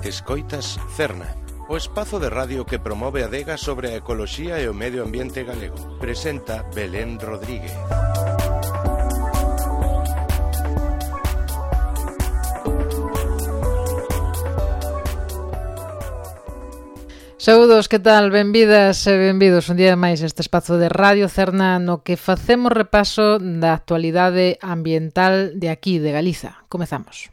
Escoitas Cerna, o espazo de radio que promove a adega sobre a ecoloxía e o medio ambiente galego. Presenta Belén Rodríguez. Saúdos, que tal? Benvidas e benvidos un día máis a este espazo de Radio Cerna no que facemos repaso da actualidade ambiental de aquí, de Galiza. Comezamos.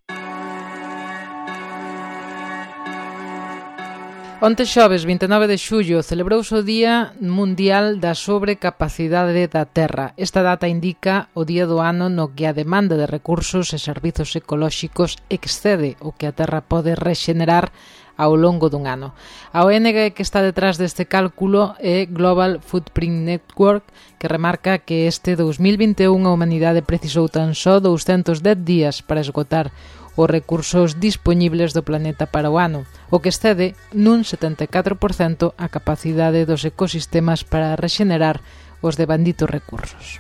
Onte xoves 29 de xullo celebrouse o Día Mundial da Sobrecapacidade da Terra. Esta data indica o día do ano no que a demanda de recursos e servizos ecolóxicos excede o que a Terra pode rexenerar ao longo dun ano. A ONG que está detrás deste cálculo é Global Footprint Network, que remarca que este 2021 a humanidade precisou tan só 210 días para esgotar os recursos dispoñibles do planeta para o ano, o que excede nun 74% a capacidade dos ecosistemas para rexenerar os devanditos recursos.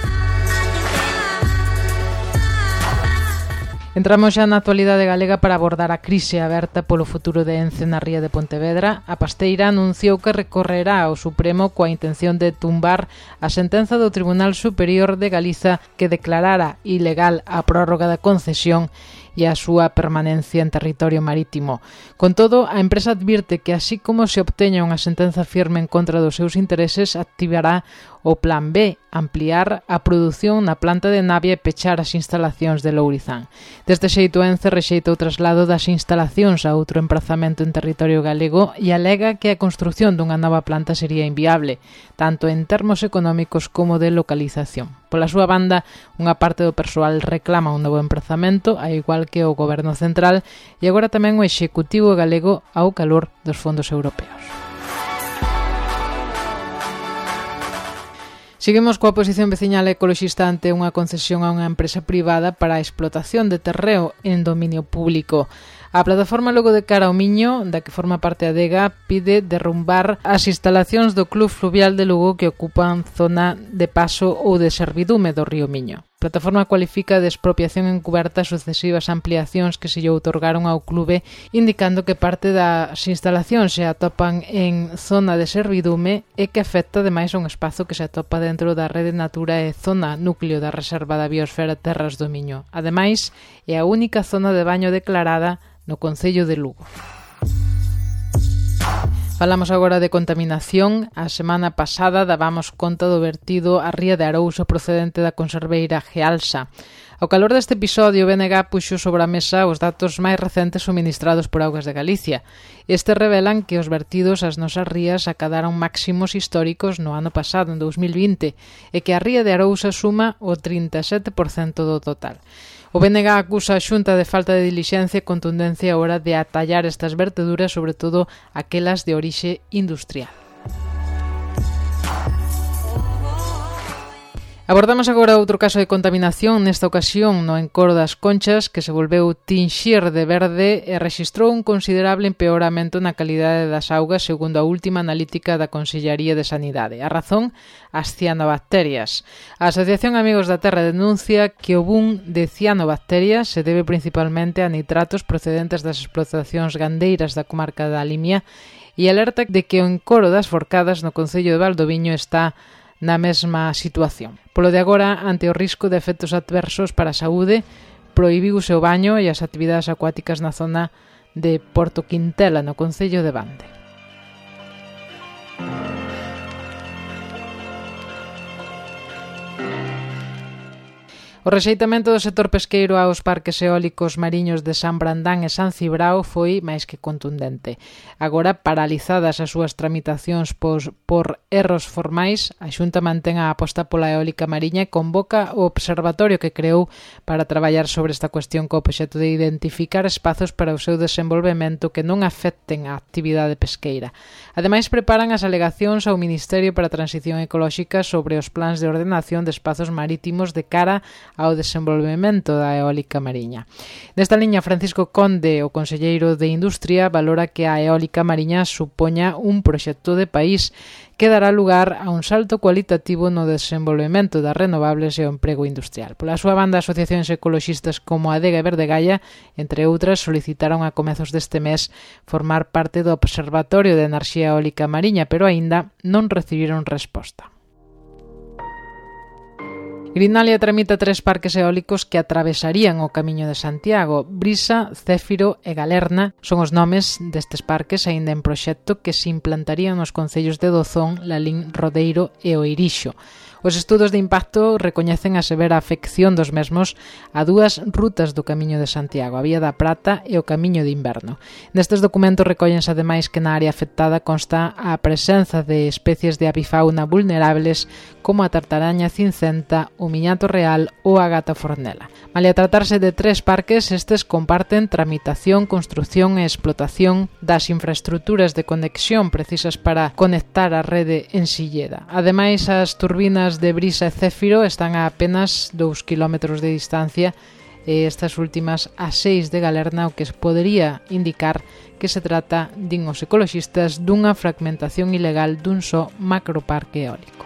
Entramos xa na actualidade galega para abordar a crise aberta polo futuro de Ence na ría de Pontevedra. A pasteira anunciou que recorrerá ao Supremo coa intención de tumbar a sentenza do Tribunal Superior de Galiza que declarara ilegal a prórroga da concesión e a súa permanencia en territorio marítimo. Con todo, a empresa advirte que así como se obteña unha sentenza firme en contra dos seus intereses, activará o Plan B, ampliar a produción na planta de Navia e pechar as instalacións de Lourizán. Deste xeito, Ence rexeita o traslado das instalacións a outro emprazamento en territorio galego e alega que a construción dunha nova planta sería inviable, tanto en termos económicos como de localización. Pola súa banda, unha parte do persoal reclama un novo emprazamento, a igual que o Goberno Central e agora tamén o Executivo galego ao calor dos fondos europeos. Seguimos coa posición veciñal ecoloxista ante unha concesión a unha empresa privada para a explotación de terreo en dominio público. A plataforma Logo de Cara ao Miño, da que forma parte a adega, pide derrumbar as instalacións do Club Fluvial de Lugo que ocupan zona de paso ou de servidume do río Miño. A plataforma cualifica de expropiación encuberta sucesivas ampliacións que se lle outorgaron ao clube, indicando que parte das instalacións se atopan en zona de servidume e que afecta ademais a un espazo que se atopa dentro da Rede Natura e zona núcleo da Reserva da Biosfera Terras do Miño. Ademais, é a única zona de baño declarada no concello de Lugo. Falamos agora de contaminación. A semana pasada dábamos conta do vertido á ría de Arousa procedente da conserveira Gealsa. Ao calor deste episodio, o BNG puxo sobre a mesa os datos máis recentes suministrados por Augas de Galicia. Estes revelan que os vertidos ás nosas rías acadaron máximos históricos no ano pasado, en 2020, e que a ría de Arousa suma o 37% do total. O BNG acusa a Xunta de falta de dilixencia e contundencia a hora de atallar estas verteduras, sobre todo aquelas de orixe industrial. Abordamos agora outro caso de contaminación, nesta ocasión no Encoro das Conchas, que se volveu tinxir de verde e rexistrou un considerable empeoramento na calidade das augas segundo a última analítica da Consellaría de Sanidade. A razón, as cianobacterias. A Asociación Amigos da Terra denuncia que o boom de cianobacterias se debe principalmente a nitratos procedentes das explotacións gandeiras da comarca da Limia e alerta de que o Encoro das Forcadas no concello de Valdoviño está na mesma situación. Polo de agora, ante o risco de efectos adversos para a saúde, prohibiuse o baño e as actividades acuáticas na zona de Porto Quintela, no concello de Bande. O rexeitamento do sector pesqueiro aos parques eólicos mariños de San Brandán e San Cibrao foi máis que contundente. Agora, paralizadas as súas tramitacións por erros formais, a Xunta mantén a aposta pola eólica mariña e convoca o observatorio que creou para traballar sobre esta cuestión co obxecto de identificar espazos para o seu desenvolvemento que non afecten a actividade pesqueira. Ademais, preparan as alegacións ao Ministerio para a Transición Ecolóxica sobre os plans de ordenación de espazos marítimos de cara ao desenvolvemento da eólica mariña. Nesta liña, Francisco Conde, o conselleiro de Industria, valora que a eólica mariña supoña un proxecto de país que dará lugar a un salto cualitativo no desenvolvemento das renovables e o emprego industrial. Pola súa banda, asociacións ecoloxistas como Adega e Verdegaia, entre outras, solicitaron a comezos deste mes formar parte do Observatorio de Enerxía Eólica Mariña, pero aínda non recibiron resposta. Greenalia tramita 3 parques eólicos que atravesarían o Camiño de Santiago. Brisa, Céfiro e Galerna son os nomes destes parques aínda en proxecto que se implantarían nos concellos de Dozón, Lalín, Rodeiro e Oirixo. Os estudos de impacto recoñecen a severa afección dos mesmos a 2 rutas do Camiño de Santiago, a Vía da Prata e o Camiño de Inverno. Nestes documentos recóllense ademais que na área afectada consta a presenza de especies de avifauna vulnerables como a tartaraña cincenta, o miñato real ou a gata fornela. Malia tratarse de 3 parques, estes comparten tramitación, construción e explotación das infraestructuras de conexión precisas para conectar a rede en Silleda. Ademais, as turbinas de Brisa e Céfiro están a apenas 2 km de distancia e estas últimas a 6 de Galerna, o que podería indicar que se trata, din os ecoloxistas, dunha fragmentación ilegal dun só macroparque eólico.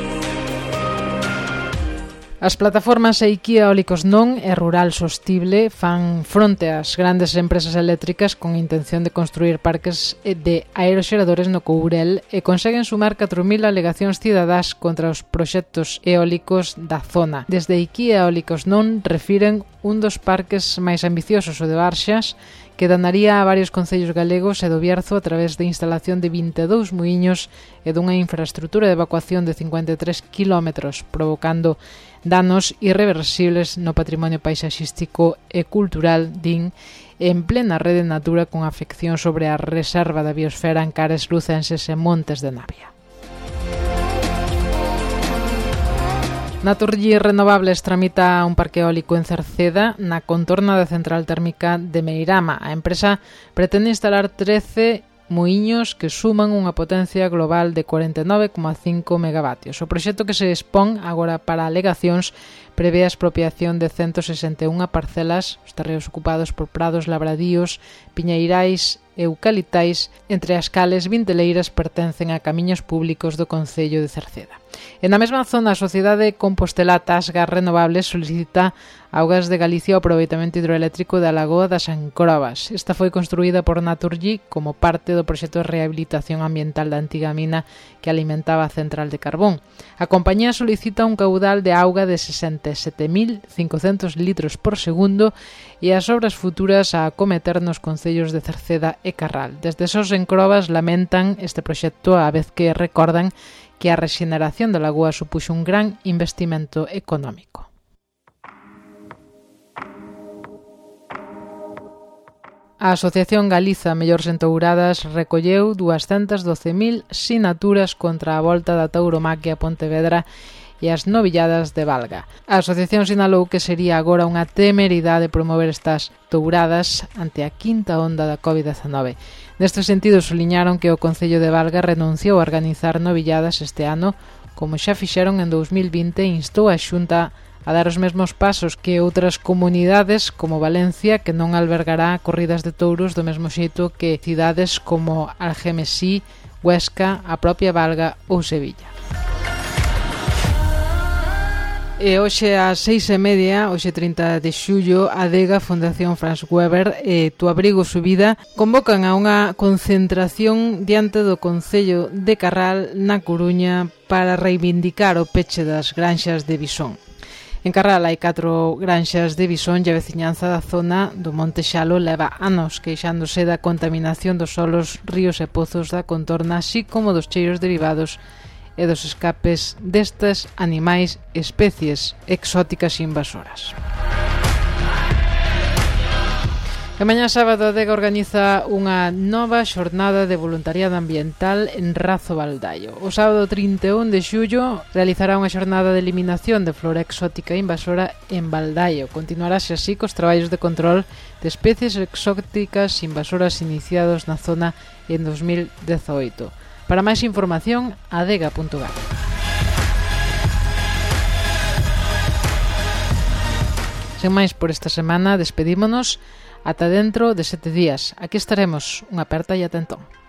As plataformas Eiquía Eólicos Non e Rural Sostible fan fronte ás grandes empresas eléctricas con intención de construir parques de aeroxeradores no Courel e conseguen sumar 4.000 alegacións cidadás contra os proxectos eólicos da zona. Desde Eiquía Eólicos Non refiren un dos parques máis ambiciosos, o de Barxas, que danaría a varios concellos galegos e do Bierzo a través de instalación de 22 muiños e dunha infraestructura de evacuación de 53 km, provocando danos irreversibles no patrimonio paisaxístico e cultural, din, en plena rede Natura con afección sobre a reserva da biosfera en Cares Lucenses e Montes de Navia. Naturgy Renovables tramita un parque eólico en Cerceda na contorna da central térmica de Meirama. A empresa pretende instalar 13 muiños que suman unha potencia global de 49,5 megavatios. O proxecto que se expón agora para alegacións prevé a expropiación de 161 parcelas, os terreos ocupados por prados labradíos, piñeirais e eucaliptais, entre as cales 20 leiras pertencen a camiños públicos do concello de Cerceda. E na mesma zona, a Sociedade Compostela Tasgas Renovables solicita a Augas de Galicia o aproveitamento hidroeléctrico da Lagoa das Encrobas. Esta foi construída por Naturgy como parte do proxecto de rehabilitación ambiental da antiga mina que alimentaba a central de carbón. A compañía solicita un caudal de auga de 67.500 litros por segundo e as obras futuras a acometer nos concellos de Cerceda e Carral. Desde esos Encrobas lamentan este proxecto a vez que recordan que a rexeneración da lagoa supuxo un gran investimento económico. A Asociación Galiza Mellores Entouradas recolleu 212.000 sinaturas contra a volta da tauromaquia a Pontevedra e as novilladas de Valga. A asociación sinalou que sería agora unha temeridade promover estas touradas ante a quinta onda da COVID-19. Neste sentido, suliñaron que o Concello de Valga renunciou a organizar novilladas este ano, como xa fixeron en 2020, e instou a Xunta a dar os mesmos pasos que outras comunidades como Valencia, que non albergará corridas de touros do mesmo xeito que cidades como Algemesí, Huesca, a propia Valga ou Sevilla. E hoxe ás 6:30, hoxe 30 de xullo, a Adega Fundación Franz Weber e Tu Abrigo Subida convocan a unha concentración diante do Concello de Carral na Coruña para reivindicar o peche das granxas de Visón. En Carral hai 4 granxas de Visón e a veciñanza da zona do Monte Xalo leva anos queixándose da contaminación dos solos, ríos e pozos da contorna, así como dos cheiros derivados e dos escapes destas animais especies exóticas invasoras. E mañá sábado a Adega organiza unha nova xornada de voluntariado ambiental en Razo Baldaio. O sábado 31 de xullo realizará unha xornada de eliminación de flora exótica invasora en Baldaio. Continuarase así cos traballos de control de especies exóticas invasoras iniciados na zona en 2018. Para máis información, adega.gal. Sen máis por esta semana, despedímonos ata dentro de 7 días. Aquí estaremos. Unha aperta e ata entón.